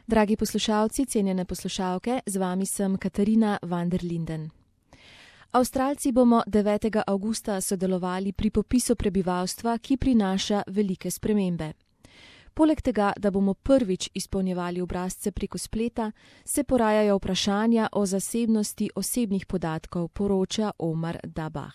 Dragi poslušalci, cenjene poslušalke, z vami sem Katarina van der Linden. Avstralci bomo 9. avgusta sodelovali pri popisu prebivalstva, ki prinaša velike spremembe. Poleg tega, da bomo prvič izpolnjevali obrazce preko spleta, se porajajo vprašanja o zasebnosti osebnih podatkov, poroča Omar Dabah.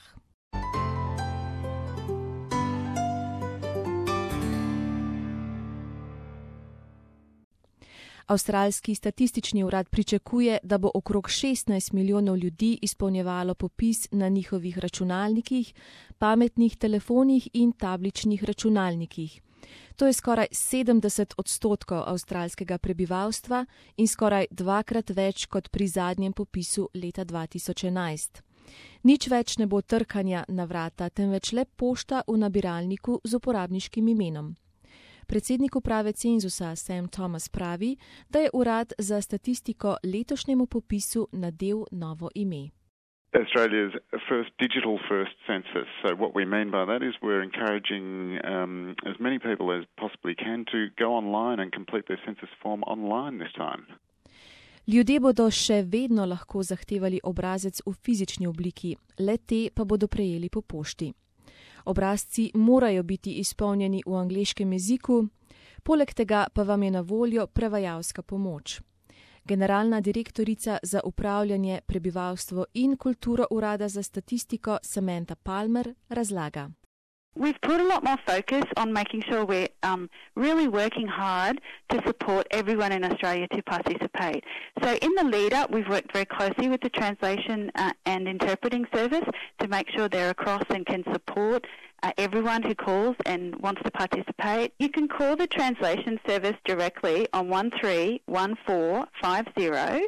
Avstralski statistični urad pričakuje, da bo okrog 16 milijonov ljudi izpolnjevalo popis na njihovih računalnikih, pametnih telefonih in tabličnih računalnikih. To je skoraj 70% avstralskega prebivalstva in skoraj dvakrat več kot pri zadnjem popisu leta 2011. Nič več ne bo trkanja na vrata, temveč le pošta v nabiralniku z uporabniškim imenom. Predsednik uprave Cenzusa Sam Thomas pravi, da je urad za statistiko letošnjemu popisu nadel novo ime. Australia's first digital census. So what we mean by that is we're encouraging as many people as possibly can to go online and complete their census form online this time. Ljudje bodo še vedno lahko zahtevali obrazec v fizični obliki, le te pa bodo prejeli po pošti. Obrazci morajo biti izpolnjeni v angleškem jeziku, poleg tega pa vam je na voljo prevajalska pomoč. Generalna direktorica za upravljanje, prebivalstvo in kulturo urada za statistiko Samantha Palmer razlaga. We've put a lot more focus on making sure we're really working hard to support everyone in Australia to participate. So in the lead-up, we've worked very closely with the translation and interpreting service to make sure they're across and can support everyone who calls and wants to participate. You can call the translation service directly on 131450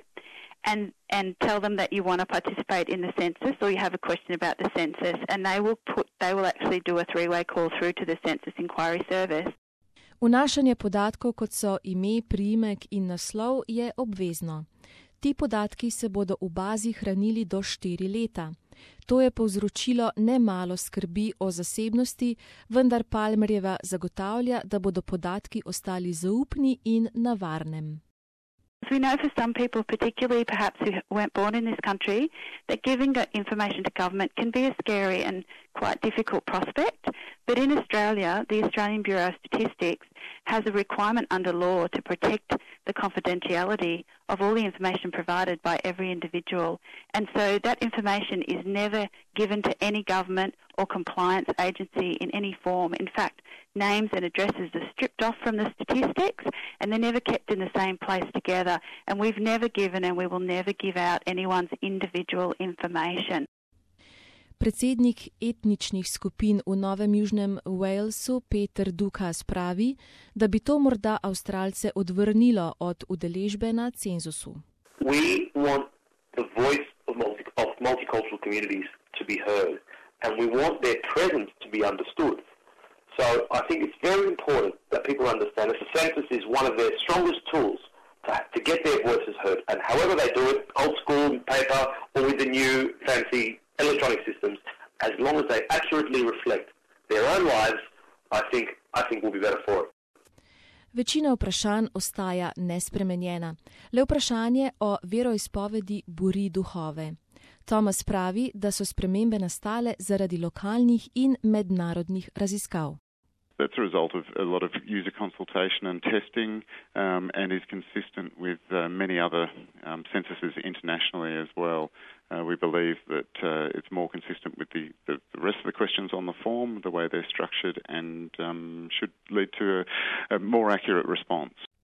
and tell them that you want to participate in the census or you have a question about the census, and they will actually do a three-way call through to the census inquiry service. Vnašanje podatkov, kot so ime, priimek in naslov, je obvezno. Ti podatki se bodo v bazi hranili do 4 leta. To je povzročilo nemalo skrbi o zasebnosti, vendar Palmerjeva zagotavlja, da bodo podatki ostali zaupni in na varnem. We know for some people, particularly perhaps who weren't born in this country, that giving information to government can be a scary and quite difficult prospect. But in Australia, the Australian Bureau of Statistics has a requirement under law to protect the confidentiality of all the information provided by every individual. And so that information is never given to any government or compliance agency in any form. In fact, names and addresses are stripped off from the statistics and they're never kept in the same place together. And we've never given and we will never give out anyone's individual information. Predsednik etničnih skupin v Novem Južnem Walesu Peter Dukas pravi, da bi to morda Avstralce odvrnilo od udeležbe na cenzusu. We want the voice of multicultural communities to be heard and we want their presence to be understood. So I think it's very important that people understand that the census is one of their strongest tools to get their voices heard, and however they do it, old school, paper, or with the new fancy electronic systems, as long as they accurately reflect their own lives, I think we'll be better for it. Večina vprašanj ostaja nespremenjena. Le vprašanje o veroizpovedi buri duhove. Thomas pravi, da so spremembe nastale zaradi lokalnih in mednarodnih raziskav. That's a result of a lot of user consultation and testing and is consistent with many other censuses internationally as well. We believe that it's more consistent with the rest of the questions on the form, the way they're structured, and should lead to a more accurate response.